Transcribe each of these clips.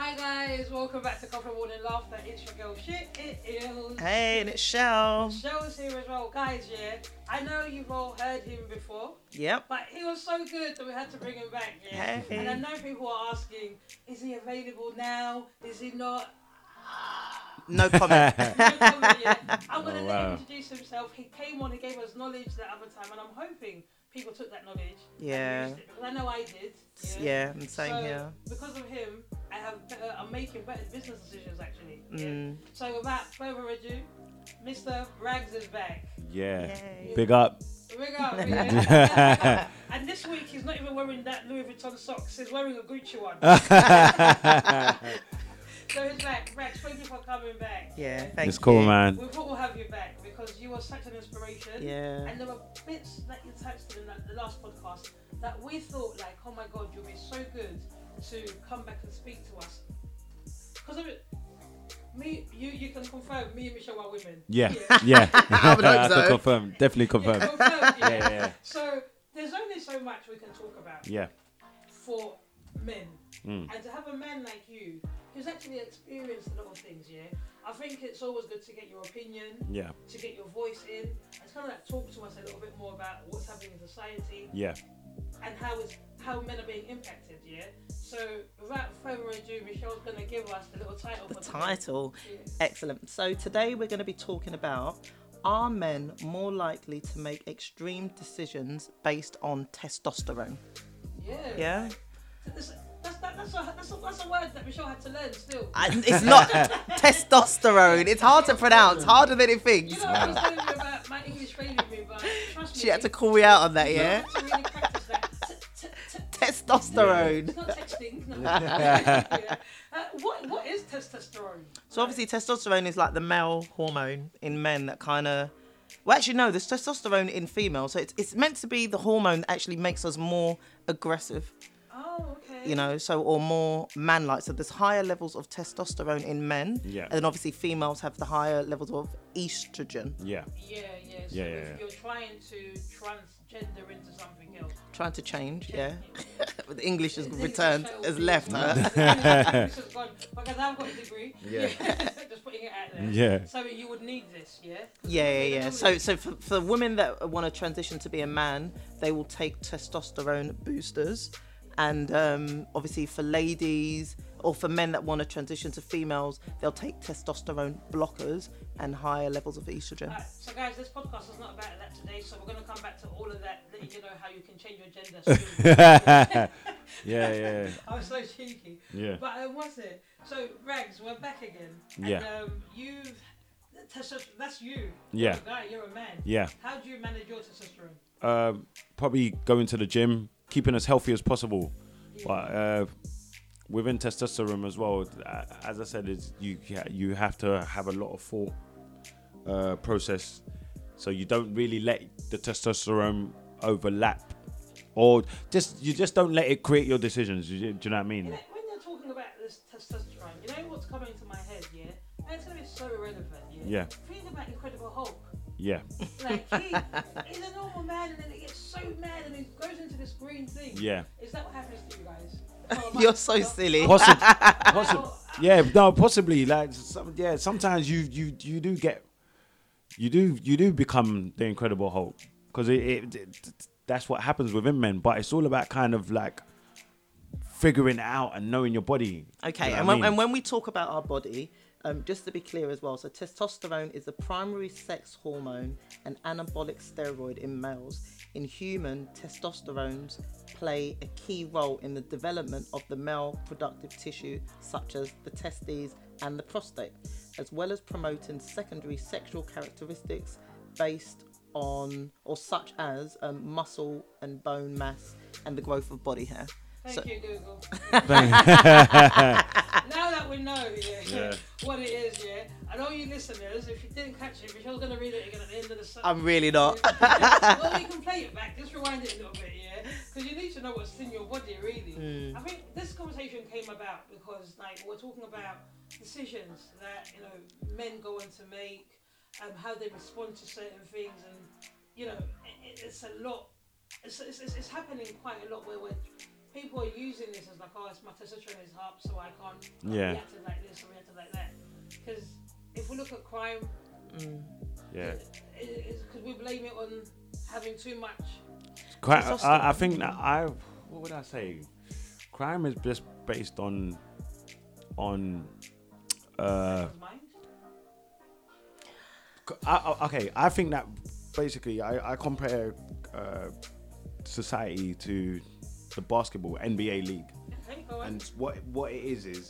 Hi guys, welcome back to Coffee Morning Laughter. It's your girl Shit It Is. Hey, and it's Shell. Shell's here as well. Guys, yeah, I know you've all heard him before. Yep. But he was so good that we had to bring him back, yeah. Hey. And I know people are asking, is he available now? Is he not? No comment. No comment, yeah. I'm going to let him wow. introduce himself. He came on, he gave us knowledge that other time, and I'm hoping people took that knowledge Yeah. and used it, because I know I did. Yeah, and same So, here. because of him, I'm making better business decisions actually. Mm. So without further ado, Mr. Rags is back. Yeah. Yay. Big up. Big up, yeah. And this week he's not even wearing that Louis Vuitton socks. He's wearing a Gucci one. So he's back. Rags, thank you for coming back. Yeah, thank It's you. cool, man. We thought we'll have you back because you were such an inspiration. Yeah. And there were bits that you touched in the last podcast that we thought like, oh my God, you'll be so good to come back and speak to us. Because of it, you can confirm me and Michelle are women. Yeah. I would hope I so. can confirm. Definitely confirm. Yeah, confirmed, yeah. Yeah. So there's only so much we can talk about Yeah. for men. Mm. And to have a man like you, who's actually experienced a lot of things, yeah, I think it's always good to get your opinion, Yeah. to get your voice in, and kind of like talk to us a little bit more about what's happening in society Yeah. and how men are being impacted, yeah. So without further ado, Michelle's going to give us the little title. The for today. title. Yeah. Excellent. So today we're going to be talking about, are men more likely to make extreme decisions based on testosterone? Yeah. Yeah? That's a word that Michelle had to learn still. And it's not testosterone. It's hard to pronounce. Harder than it thinks. You know, I was telling you about my English failing me, but trust me. She had to call me out on that, you yeah? have to really practice that. Testosterone. It's not texting. No. Yeah. What is testosterone? So obviously testosterone is like the male hormone in men that kind of... Well, actually, no, there's testosterone in females. So it's meant to be the hormone that actually makes us more aggressive, Oh, okay. you know, so or more man-like. So there's higher levels of testosterone in men. Yeah. And then obviously females have the higher levels of estrogen. Yeah. Yeah. So Yeah. if you're trying to transgender into something else. Trying to change, yeah. But the English has The returned, English has left her. English has gone, because I've got a degree. Yeah. Just putting it out there. Yeah. So you would need this, yeah? Yeah. So for women that want to transition to be a man, they will take testosterone boosters. And obviously for ladies or for men that want to transition to females, they'll take testosterone blockers and higher levels of estrogen. Right, so guys, this podcast is not about that today, so we're going to come back to all of that, letting you know how you can change your gender soon. Yeah. I was so cheeky. Yeah. But what's it? So, Rags, we're back again. Yeah. And that's you. Yeah. You're a guy, you're a man. Yeah. How do you manage your testosterone? Probably going to the gym, keeping as healthy as possible. Yeah. But within testosterone as well, as I said, is you have to have a lot of thought process, so you don't really let the testosterone overlap, or you just don't let it create your decisions. Do you know what I mean? You know, when you're talking about this testosterone, you know what's coming to my head, yeah? And it's going to be so irrelevant, yeah? Yeah. Think about Incredible Hulk. Yeah. Like, he's a normal man, and then he gets so mad, and he goes into this green thing. Yeah. Is that what happens to you guys? You're so silly. Yeah, no, possibly. Like, sometimes you do become the Incredible Hulk, because that's what happens within men. But it's all about kind of like figuring it out and knowing your body. Okay, You know what I mean? and when we talk about our body, just to be clear as well, so testosterone is the primary sex hormone and anabolic steroid in males. In human, testosterones play a key role in the development of the male productive tissue, such as the testes and the prostate, as well as promoting secondary sexual characteristics based on, or such as muscle and bone mass and the growth of body hair. Thank you, Google. Now that we know what it is, and all you listeners, if you didn't catch it, Michelle's going to read it again at the end of the I'm really not. Well, you can play it back, just rewind it a little bit, because you need to know what's in your body, really. I think this conversation came about because, like, we're talking about decisions that, men go on to make, how they respond to certain things, and, it's a lot. It's happening quite a lot where we're people are using this as like, oh, it's my testosterone is up, so I can't react to like this or react to like that. Because if we look at crime, it's because we blame it on having too much. I think that what would I say? Crime is just based on mind. I think that basically I compare society to the basketball NBA league, and what it is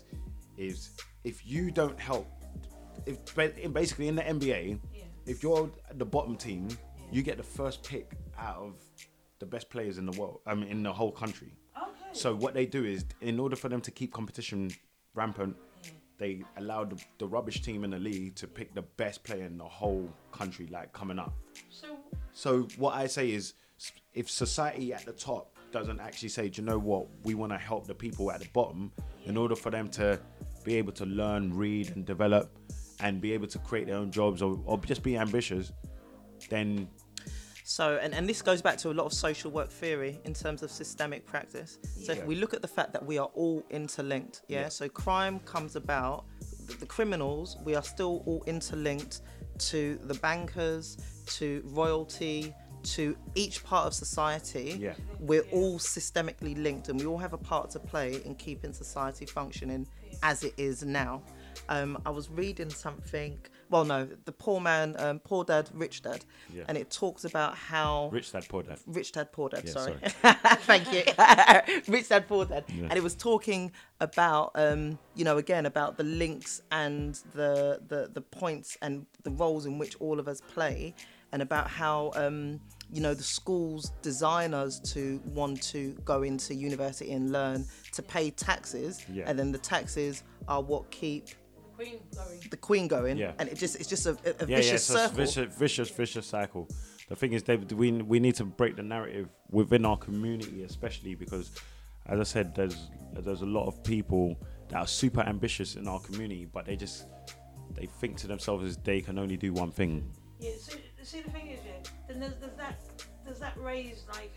if you don't help, basically in the NBA, if you're the bottom team, you get the first pick out of the best players in the world. I mean, in the whole country. Okay. So what they do is, in order for them to keep competition rampant, they allow the rubbish team in the league to pick the best player in the whole country, like coming up. So what I say is, if society at the top doesn't actually say, do you know what, we want to help the people at the bottom in order for them to be able to learn, read and develop and be able to create their own jobs or just be ambitious, then... So, and this goes back to a lot of social work theory in terms of systemic practice. So if we look at the fact that we are all interlinked, so crime comes about, the criminals, we are still all interlinked to the bankers, to royalty, to each part of society. We're all systemically linked and we all have a part to play in keeping society functioning as it is now. I was reading something, the Poor Man, Poor Dad, Rich Dad, and it talks about how... Rich Dad, Poor Dad. Rich Dad, Poor Dad, sorry. Thank you. Rich Dad, Poor Dad. And it was talking about, again, about the links and the points and the roles in which all of us play, and about how, the schools design us to want to go into university and learn, to pay taxes, and then the taxes are what keep the queen going, and it's just a vicious circle. Vicious cycle. The thing is, David, we need to break the narrative within our community, especially because, as I said, there's a lot of people that are super ambitious in our community, but they think to themselves as they can only do one thing. Yeah. So see, the thing is, then does that raise like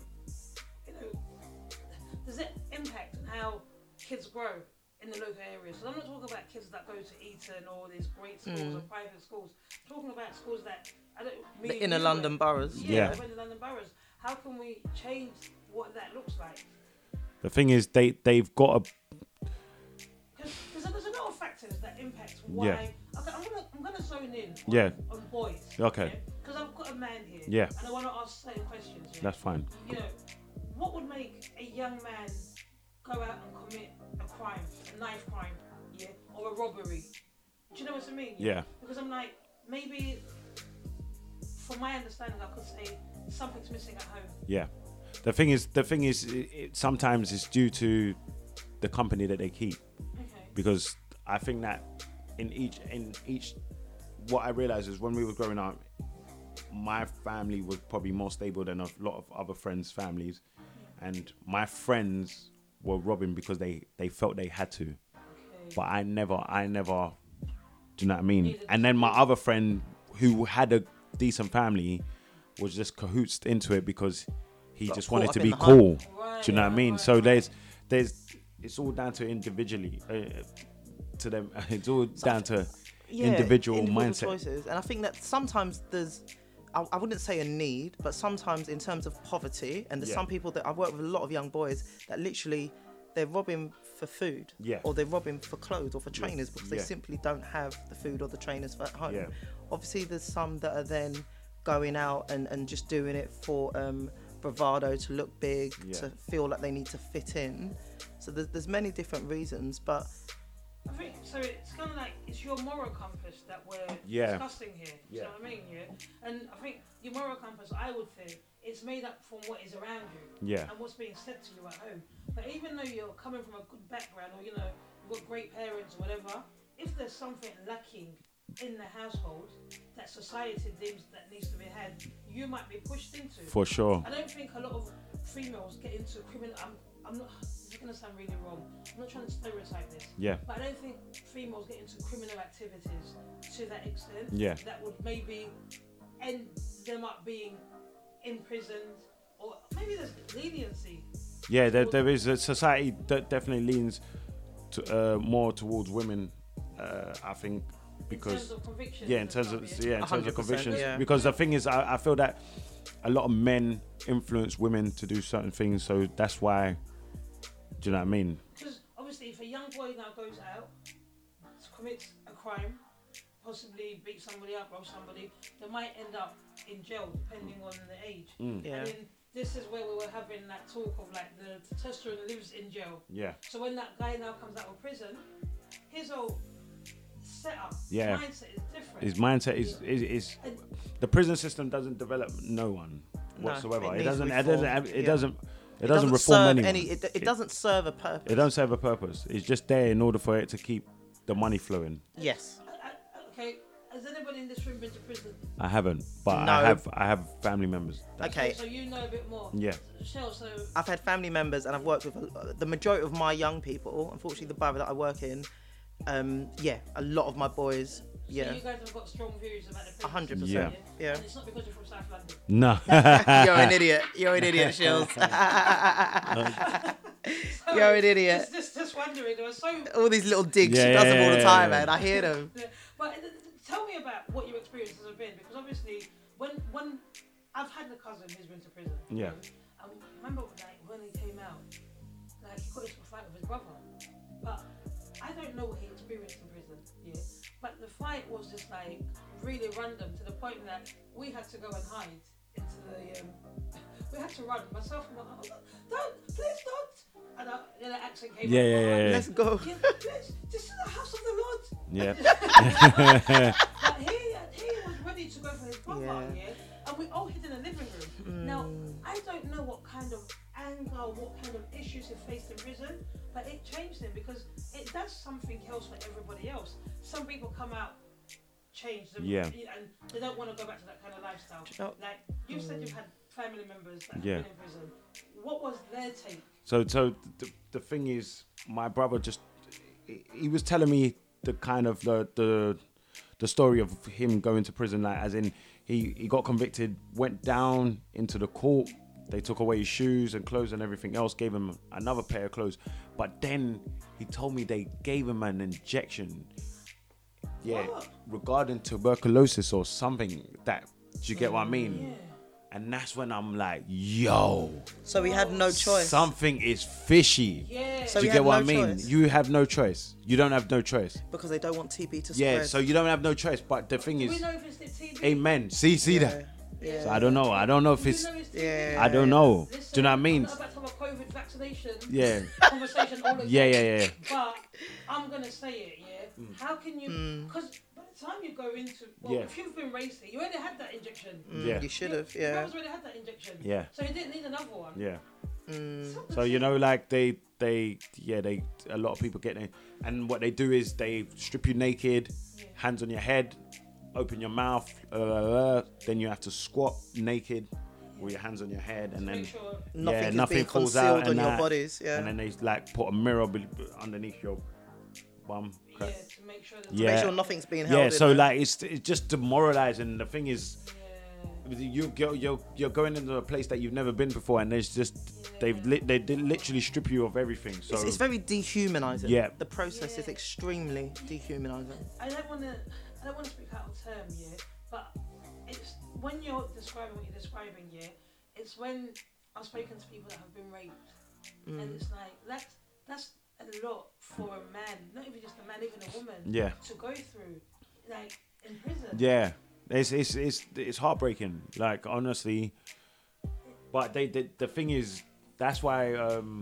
does it impact on how kids grow in the local areas? So I'm not talking about kids that go to Eton or these great schools or private schools. I'm talking about schools that the inner London boroughs. In the London boroughs. How can we change what that looks like? The thing is, they've got a... Because there's a lot of factors that impact why... Okay, I'm gonna zone in on boys. Okay. Because I've got a man here. Yeah. And I want to ask certain questions. That's fine. What would make a young man go out and commit a crime, a knife crime, or a robbery? Do you know what I mean? Yeah. Because I'm like, maybe, from my understanding, I could say something's missing at home. Yeah. The thing is, it sometimes it's due to the company that they keep. Okay. Because I think that in each, what I realized is when we were growing up, my family was probably more stable than a lot of other friends' families, and my friends were robbing because they felt they had to. Okay. But I never. Do you know what I mean? And then my other friend who had a decent family was just cahoots into it because he just wanted to be cool. Right, do you know what I mean? Right, so there's it's all down to individually to them. It's all down to individual mindset choices. And I think that sometimes there's, I wouldn't say a need, but sometimes in terms of poverty, and there's some people that I've worked with a lot of young boys that literally they're robbing for food, or they're robbing for clothes or for trainers because they simply don't have the food or the trainers at home. Yeah. Obviously, there's some that are then going out and just doing it for bravado, to look big, to feel like they need to fit in. So there's many different reasons, but I think so. It's kind of like it's your moral compass that we're discussing here. You know what I mean? Yeah. And I think your moral compass, I would say, it's made up from what is around you and what's being said to you at home. But even though you're coming from a good background, or you've got great parents or whatever, if there's something lacking in the household that society deems that needs to be had, you might be pushed into. For sure. I don't think a lot of females get into criminal. I'm not. It's going to sound really wrong. I'm not trying to stereotype this. Yeah. But I don't think females get into criminal activities to that extent. Yeah. That would maybe end them up being imprisoned, or maybe there's leniency Yeah, there is a society that definitely leans to, more towards women. I think because in terms of conviction. in terms of 100%, convictions. yeah. Because the thing is, I feel that a lot of men influence women to do certain things, so that's why. Do you know what I mean? Because obviously, if a young boy now goes out, commits a crime, possibly beat somebody up or somebody, they might end up in jail depending on the age. Yeah. And then this is where we were having that talk of like the testosterone lives in jail. Yeah. So when that guy now comes out of prison, his whole setup, Yeah. mindset is different. His mindset is And the prison system doesn't develop no one No, whatsoever. it It needs doesn't. reform. It doesn't reform serve anyone. It doesn't serve a purpose. It doesn't serve a purpose. It's just there in order for it to keep the money flowing. Yes. okay, has anybody in this room been to prison? I haven't, but No. I have family members. Okay. So you know a bit more. Yeah. Shell, so I've had family members and I've worked with the majority of my young people. Unfortunately, the borough that I work in, a lot of my boys, so you guys have got strong views about the prison 100%. system, Yeah. And it's not because you're from South London. No. You're an idiot. You're an idiot, Shills. You're an idiot. Just wondering, there was so. All these little digs, Yeah, she does them all the time, yeah. man. I hear them. Yeah. But tell me about what your experiences have been, because obviously when I've had a cousin who's been to prison. Yeah. I remember like when he came out, like he got into a fight with his brother, but I don't know what he experienced in prison. Yeah. But the fight was just like really random to the point that we had to go and hide into the. We had to run myself and my don't, please don't. And then the accent came. Yeah. Let's go. Yeah, please, this is the house of the Lord. Yeah. But he was ready to go for his brother, yeah. And we all hid in the living room. Now, I don't know what kind of anger, what kind of issues he faced in prison, but it changed him because it does something else for everybody else. Some people come out changed, and they don't want to go back to that kind of lifestyle. Like you said, you've had family members that have been in prison. What was their take? So the thing is, my brother he was telling me the kind of the story of him going to prison, like as in he got convicted, went down into the court, they took away his shoes and clothes and everything else, gave him another pair of clothes, but then he told me they gave him an injection, regarding tuberculosis or something. That, do you get what I mean? Yeah. And that's when I'm like, yo. So we had no choice. Something is fishy. Yeah. So Do you we get had what no I mean? choice. You have no choice. You don't have no choice. Because they don't want TB to spread. Yeah, so you don't have no choice. But the thing Do we is, know if it's the TV? amen. See that? Yeah. So I don't know. I don't know if Do we it's. know it's TV? Yeah. I don't know. Listen, Do you know what I mean? I'm not about to have a COVID vaccination Yeah. conversation all again. Yeah. But I'm gonna say it, yeah. How can you? Because by the time you go into, if you've been raised here, you already had that injection. Yeah. You should have, Your yeah. brother's already had that injection. Yeah. So he didn't need another one. Yeah. Mm. So you know, like they a lot of people get in, and what they do is they strip you naked, hands on your head, open your mouth, then you have to squat naked with your hands on your head, and then Make sure. Nothing is being falls out, concealed on and your that. bodies, yeah. And then they like put a mirror underneath your bum. Yeah, to make sure that. Make sure nothing's being held Yeah, in so there. like it's just demoralizing. The thing is, Yeah. you're going into a place that you've never been before, and there's just they literally strip you of everything. So It's very dehumanizing. Yeah. The process is extremely dehumanizing. I don't want to speak out of term, yeah, but it's when you're describing what you're describing, yeah, it's when I've spoken to people that have been raped, and it's like that's a lot for a man, not even just a man, even a woman, to go through, like in prison. yeah, it's heartbreaking. Like honestly, but the thing is, that's why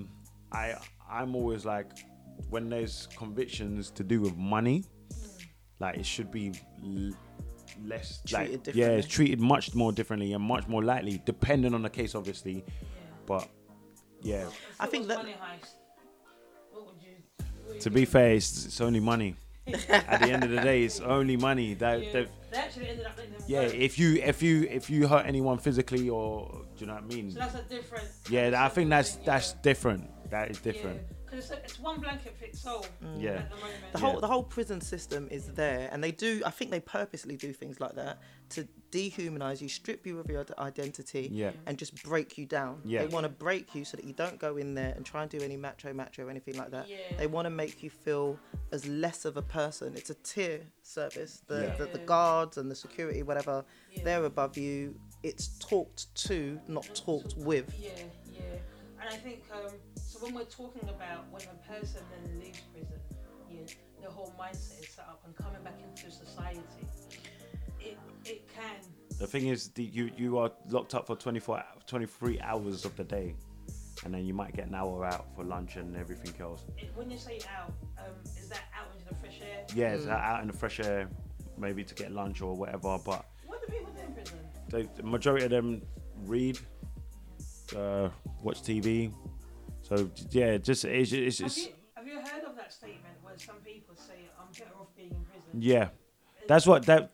I'm always like, when there's convictions to do with money, like it should be less Treated like differently. it's treated much more differently and much more lightly, depending on the case, obviously. But yeah, I think that- money heist. What would you to be fair, it's only money. At the end of the day, it's only money. they actually ended up letting them Yeah, go. if you hurt anyone physically, or do you know what I mean? So that's a different. Yeah, I think that's different. That is different. Because it's one blanket fits all Yeah. at the moment. The whole prison system is there, and they do. I think they purposely do things like that to dehumanize you, strip you of your identity, and just break you down. Yeah. They want to break you so that you don't go in there and try and do any macho or anything like that. Yeah. They want to make you feel as less of a person. It's a tier service. The Yeah. guards and the security, whatever, Yeah. they're above you. It's talked to, not talked with. Yeah. And I think, so when we're talking about when a person then leaves prison, the whole mindset is set up and coming back into society, it can. The thing is, you are locked up for 23 hours of the day, and then you might get an hour out for lunch and everything else. When you say out, is that out into the fresh air? Yeah, it's out in the fresh air, maybe to get lunch or whatever. But What do people do in prison? the majority of them read, watch TV. So yeah, it's Have you heard of that statement where some people say, "I'm better off being in prison"? yeah. That's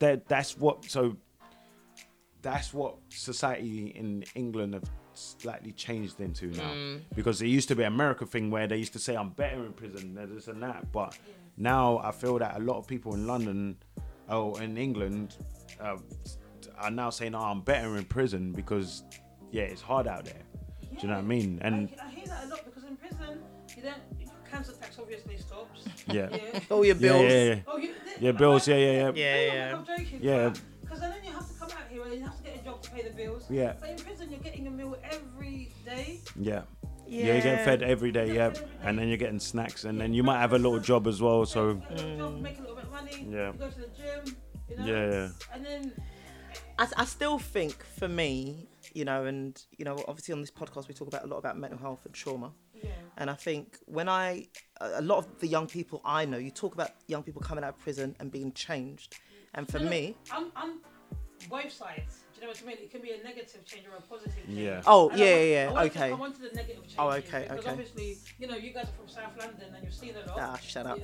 what society in England have slightly changed into now, because it used to be an American thing where they used to say I'm better in prison, this and that, but now I feel that a lot of people in London, in England, are now saying, "Oh, I'm better in prison because it's hard out there." Do you know what I mean? And I hear that a lot because in prison, council tax obviously stops. Yeah. All your bills. Yeah. Oh, Bills. Yeah. I'm joking. Yeah. Because then you have to come out here and you have to get a job to pay the bills. Yeah. But in prison, you're getting a meal every day. Yeah. Yeah, you're getting fed every day, and then you're getting snacks, and then you might have a little job as well. So Job, make a little bit of money. Yeah. You go to the gym. Yeah. And then I still think for me, obviously on this podcast we talk about a lot about mental health and trauma. yeah. And I think a lot of the young people I know, you talk about young people coming out of prison and being changed. And for me, I'm both sides. Do you know what I mean? It can be a negative change or a positive change. Yeah. oh And yeah, okay. I wanted the negative change. Oh, okay, Because okay. obviously, you guys are from South London and you've seen a lot. Shut up.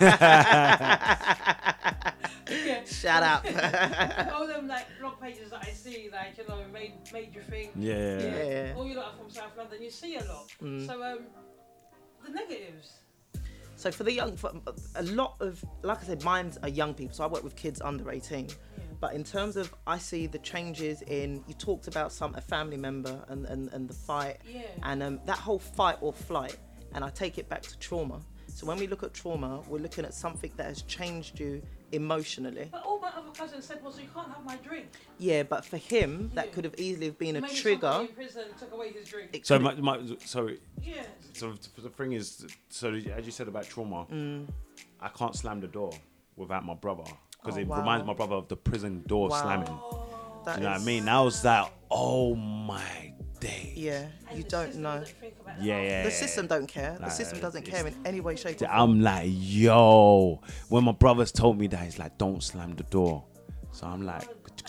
Yeah. Shut up. All them blog pages that I see, made you think. Yeah. All you lot are from South London, you see a lot. So the negatives. So for a lot of, like I said, mine are young people. So I work with kids under 18. Yeah. But in terms of, I see the changes in, you talked about a family member and the fight. Yeah. And that whole fight or flight, and I take it back to trauma. So when we look at trauma, we're looking at something that has changed you emotionally. But all my other cousins said was, you can't have my drink. Yeah, but for him, that could have easily have been a Maybe trigger. somebody in prison took away his drink. It So could- Yeah. So the thing is, so as you said about trauma, I can't slam the door without my brother, because it reminds my brother of the prison door slamming. that Do you know what I is- mean? I was like, oh my day. Yeah, you don't know. Yeah. The system don't care. The Nah, system doesn't it's- care in any way, shape, or form. I'm like, yo. When my brothers told me that, he's like, don't slam the door. So I'm like,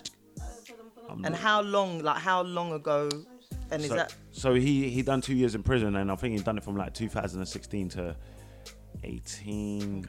And how long ago? And is that so he done 2 years in prison, and I think he done it from 2016 to 18,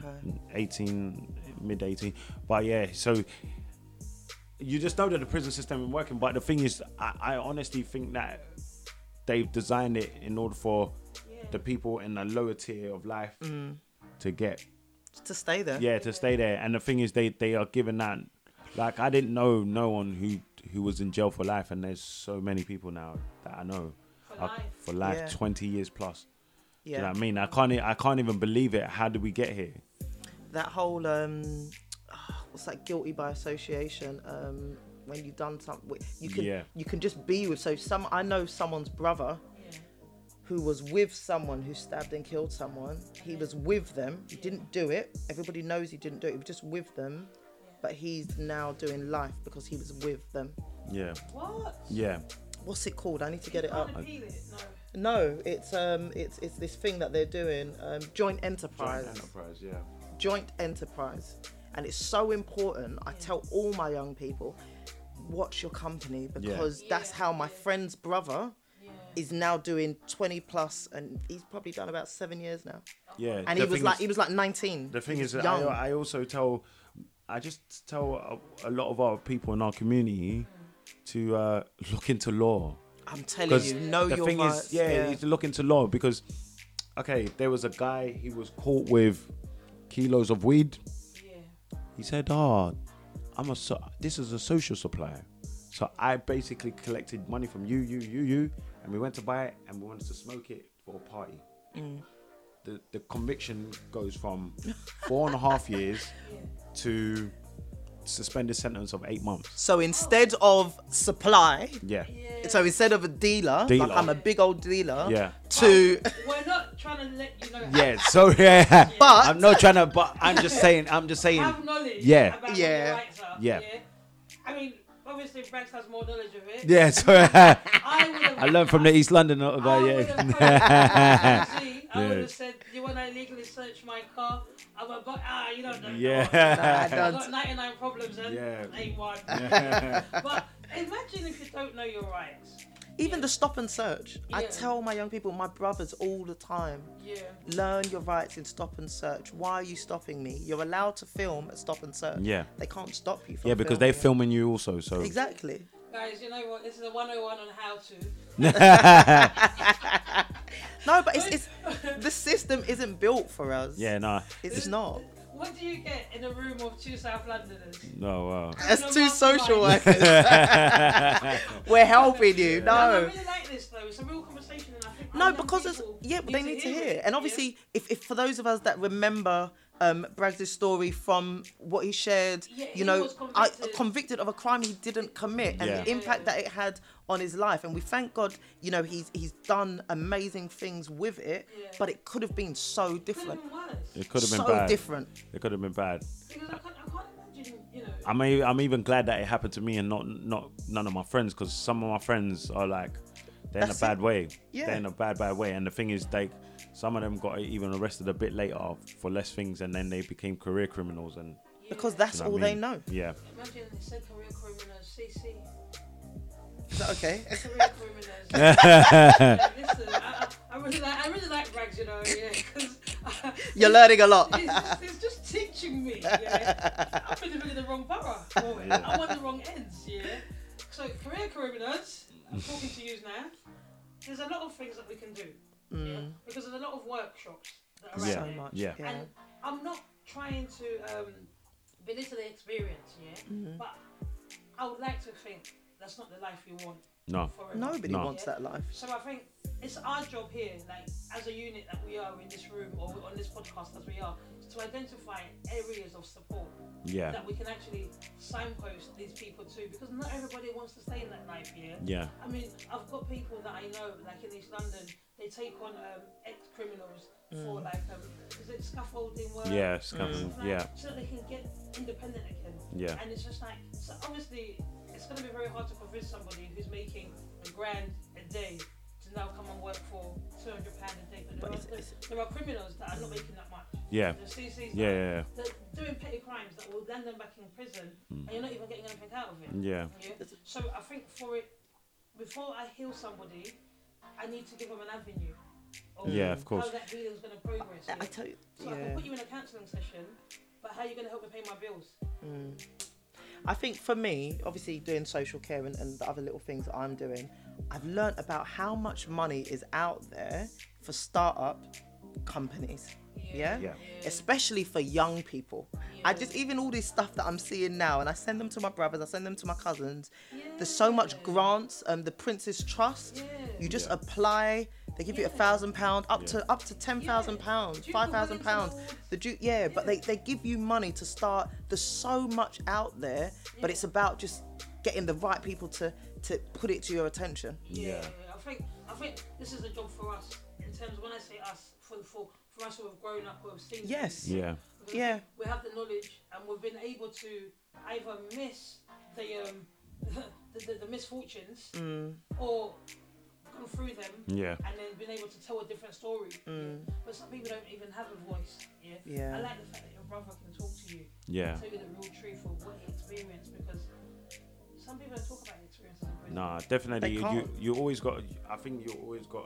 mid 18. But yeah, so you just know that the prison system isn't working. But the thing is, I honestly think that they've designed it in order for the people in the lower tier of life to get to stay there? to stay there. And the thing is, they are given that. Like, I didn't know no one who was in jail for life, and there's so many people now that I know for life, Yeah. 20 years plus. Yeah. Do you know what I mean? I can't even believe it. How did we get here? That whole what's that, guilty by association? When you've done something, you can just be with. So I know someone's brother who was with someone who stabbed and killed someone. He was with them. He didn't do it. Everybody knows he didn't do it. He was just with them. But he's now doing life because he was with them. Yeah. What? Yeah. What's it called? I need to get it up. Can't appeal it, no. No, it's this thing that they're doing, joint enterprise. Joint enterprise. And it's so important. I tell all my young people, watch your company, because that's how my friend's brother is now doing 20 plus, and he's probably done about 7 years now. Yeah. And he was like 19. The thing is, young. I just tell a lot of our people in our community to look into law. I'm telling you, know the your thing rights. is, you need to look into law, because okay, there was a guy, he was caught with kilos of weed. Yeah. He said, this is a social supplier. So I basically collected money from you, and we went to buy it, and we wanted to smoke it for a party. The conviction goes from 4.5 years to suspended sentence of 8 months. So instead of supply, Yeah. so instead of a dealer, like I'm a big old dealer, to We're not trying to let you know. yeah. So yeah. But- I'm not trying to. But I'm just saying. Have knowledge. Yeah. About what Yeah. your rights are. Yeah. I mean, obviously, Brax has more knowledge of it. Yeah. So I learned from the East London guy. I would have said, "You want to illegally search my car?" I would, but you don't know. Yeah. I got 99 problems and Yeah. ain't one. But imagine if you don't know your rights. even the stop and search. I Yeah. tell my young people, my brothers, all the time, Yeah. learn your rights in stop and search. Why are you stopping me? You're allowed to film at stop and search. Yeah. They can't stop you from Yeah, because they're filming. filming you also. So Exactly. Guys, you know what? This is a 101 on how to. No, but it's the system isn't built for us. yeah, nah. It's not. What do you get in a room of two South Londoners? No. Wow. As two social mastermind. workers. We're helping you. I No. really like this though. It's a real conversation, and I think No, young because it's, people but they need to hear it. And yeah? obviously, if for those of us that remember Braggs' story from what he shared, Yeah, you he know, was convicted. convicted of a crime he didn't commit, and Yeah. the impact that it had on his life. And we thank God, you know, he's done amazing things with it, Yeah. but it could have been so different. Could've been worse. It could have been So bad. different. It could have been bad. Because I can't imagine, you know. I'm even glad that it happened to me and not none of my friends, because some of my friends are like, they're That's in a bad it. way. Yeah. They're in a bad way. And the thing is, some of them got even arrested a bit later for less things, and then they became career criminals. And Because that's you know all what I they mean? know. Yeah. Imagine they said career criminals, CC. Is that okay? Career criminals. Yeah, listen, I really like Braggs, you know, yeah, because You're learning a lot. it's just teaching me. Yeah, I'm in the wrong borough. For it. I'm on the wrong ends. Yeah. So career criminals, I'm talking to you now. There's a lot of things that we can do. Yeah? Because there's a lot of workshops that are Yeah. out So there. much. Yeah. And I'm not trying to belittle the experience, yeah. But I would like to think that's not the life you want. No. Forever. Nobody No. wants that life. So I think it's our job here, like as a unit that we are in this room or on this podcast as we are, is to identify areas of support Yeah. that we can actually signpost these people to, because not everybody wants to stay in that life here. Yeah. I mean, I've got people that I know, like in East London, they take on ex-criminals for like, is it scaffolding work? Yeah. Scaffolding. Stuff like Yeah. that, so that they can get independent again. Yeah. And it's just like, so obviously, it's going to be very hard to convince somebody who's making £1,000 a day to now come and work for £200 a day. But there are criminals that are not making that much. Yeah. The CCs Yeah. that are doing petty crimes that will land them back in prison, and you're not even getting anything out of it. Yeah. Yeah? So I think before I heal somebody, I need to give them an avenue. Of Yeah, of course. how that healing's going to progress. Yeah? I tell you, So I can put you in a counselling session, but how are you going to help me pay my bills? I think for me, obviously doing social care and the other little things that I'm doing, I've learnt about how much money is out there for startup companies. Yeah? Yeah. Especially for young people. I just, even all this stuff that I'm seeing now, and I send them to my brothers, I send them to my cousins. There's so much grants, the Prince's Trust. Yeah. You just apply, they give you £1,000 up to £10,000, £5,000. But they give you money to start. There's so much out there, but it's about just getting the right people to put it to your attention. Yeah. I think this is a job for us in terms of, when I say us, for us who have grown up, who have seen Yes. things. Yeah. Because Yeah. we have the knowledge and we've been able to either miss the misfortunes or gone through them Yeah. and then been able to tell a different story. Yeah? But some people don't even have a voice. Yeah? Yeah. I like the fact that your brother can talk to you, Yeah. tell you the real truth of what he experienced, because some people don't talk about the experiences in prison. Nah, definitely. They can't. You always got. I think you always got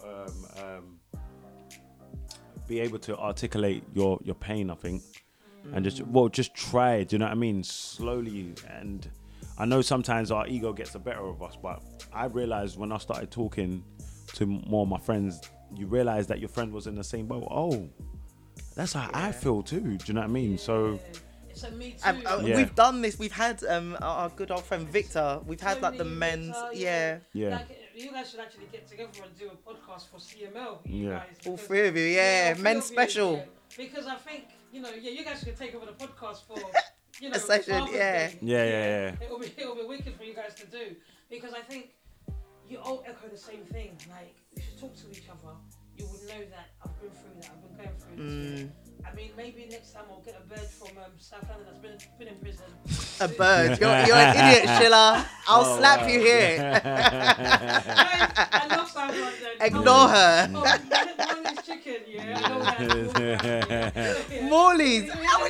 be able to articulate your pain. I think, and just try it. Do you know what I mean? Slowly. And I know sometimes our ego gets the better of us, but I realized when I started talking to more of my friends you realize that your friend was in the same boat. Oh, that's how I feel too. Do you know what I mean? So. It's a me too. Yeah. We've done this. We've had our good old friend Victor. We've had like the Tony, men's. Victor, Yeah. Yeah. Like, you guys should actually get together and do a podcast for CML. Yeah. Guys, All because- three of you. Yeah. all three Men's of you, special. yeah. Because I think, you guys could take over the podcast for, A session, Father's yeah. Day. Yeah. It'll be wicked for you guys to do, because I think you all echo the same thing. Like, you should talk to each other. You would know that I've been through that. I've been going through this. I mean, maybe next time I'll get a bird from South London that's been in prison. A bird. You're an idiot, Sheila. I'll slap you here. Guys, I love South London. Ignore her. Morley's chicken, yeah. I know that. Morley's.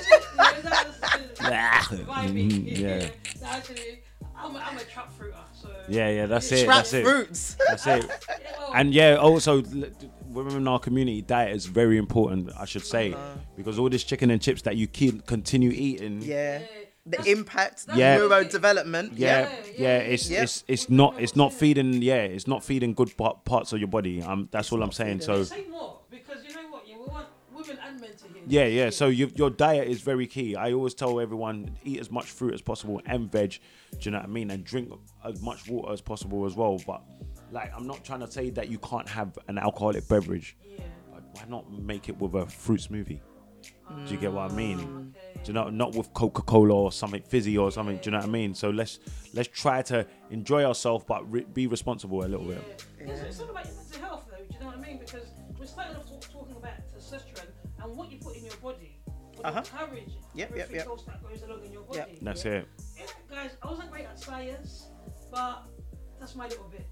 Yeah. Actually, I'm a trap fruiter, so. Yeah, that's it. Trap That's it. fruits. That's it. Well, And yeah, also women in our community, diet is very important, I should say, because all this chicken and chips that you continue eating. Yeah. The That's- impact, Yeah. neurodevelopment. Yeah, Yeah. it's not feeding. Yeah, it's not feeding good parts of your body. That's all I'm saying. So say more, because you know what? Yeah, we want women and men to hear. yeah. this. So your diet is very key. I always tell everyone, eat as much fruit as possible and veg. Do you know what I mean? And drink as much water as possible as well. But like, I'm not trying to say that you can't have an alcoholic beverage. Yeah. But why not make it with a fruit smoothie? Do you get what I mean? Okay. Do you know, not with Coca-Cola or something fizzy or something. Do you know what I mean? So let's try to enjoy ourselves, but be responsible a little bit. It's all about your mental health, though. Do you know what I mean? Because we started off talking about testosterone and what you put in your body, with the courage, everything else that goes along in your body. That's it. Yeah, guys, I wasn't great at science, but that's my little bit.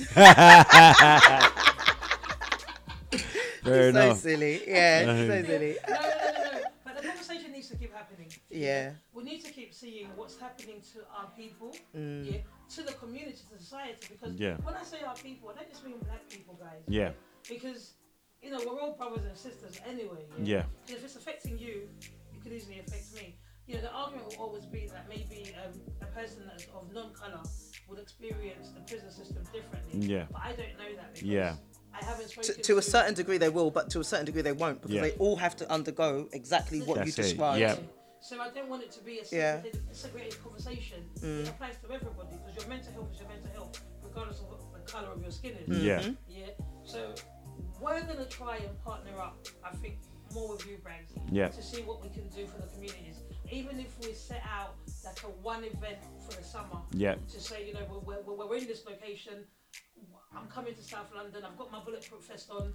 Fair So enough. silly. Yeah. So silly. No. But the conversation needs to keep happening. Yeah. We need to keep seeing what's happening to our people, yeah, to the community, to society. Because when I say our people, I don't just mean black people, guys. Yeah. Because, we're all brothers and sisters anyway. Yeah. And if it's affecting you, it could easily affect me. The argument will always be that maybe a person that's of non-colour would experience the prison system differently. Yeah. But I don't know that because I haven't spoken To a certain degree they will, but to a certain degree they won't, because they all have to undergo exactly what That's you it. described. Yeah. So I don't want it to be a segregated conversation. It applies to everybody, because your mental health is your mental health, regardless of what the colour of your skin is. Yeah. Yeah. So we're gonna try and partner up, I think, more with you, Brags, to see what we can do for the communities. Even if we set out like a one event for the summer, to say, we're in this location. I'm coming to South London. I've got my bulletproof vest on,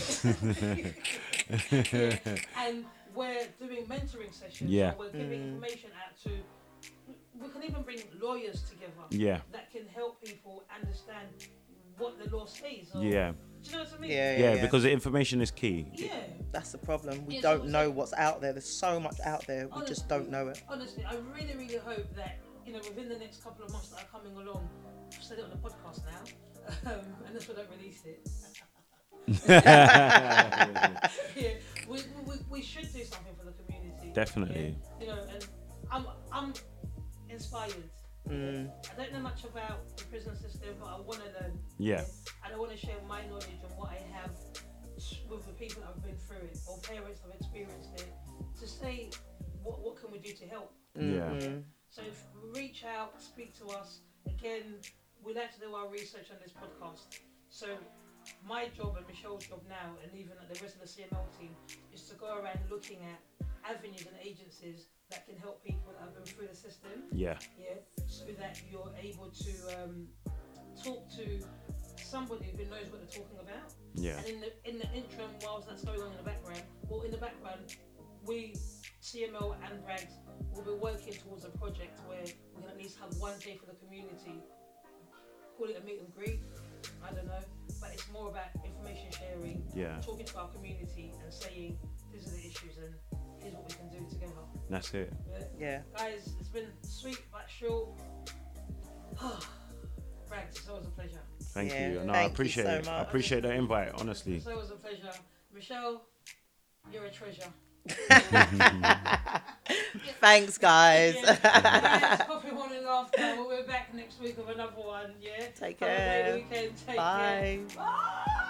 and we're doing mentoring sessions. Yeah. So we're giving information out to. We can even bring lawyers together. That can help people understand what the law says. Or, Yeah. Do you know what I mean? Yeah, because the information is key. Yeah. That's the problem. We Yeah, don't so- know what's out there. There's so much out there. We just don't know it. Honestly, I really, really hope that, within the next couple of months that are coming along, I've said it on the podcast now, unless we don't release it. We should do something for the community. Definitely. Yeah? And I'm inspired. I don't know much about the prison system, but I want to learn. Yeah. And I want to share my knowledge and what I have with the people that have been through it, or parents that have experienced it, to say what can we do to help. Yeah. So if we reach out, speak to us. Again, we like to do our research on this podcast. So my job and Michelle's job now, and even the rest of the CML team, is to go around looking at avenues and agencies that can help people that have been through the system. Yeah. Yeah. So that you're able to talk to somebody who knows what they're talking about. Yeah. And in the interim, whilst that's going on in the background, we, CML and Brags, will be working towards a project where we can at least have one day for the community. Call it a meet and greet, I don't know, but it's more about information sharing, talking to our community and saying these are the issues and here's what we can do together. That's it. Yeah. Guys, it's been sweet but short. Brags, it's always a pleasure. Thank Yeah, you. No, thank I you appreciate so it. I much. appreciate the invite, honestly. It's always a pleasure. Michelle, you're a treasure. Thanks, guys. Guys, Coffee Morning Laughter. We'll be back next week with another one. Yeah. Take Have a care. great weekend. Take Bye. care. Bye.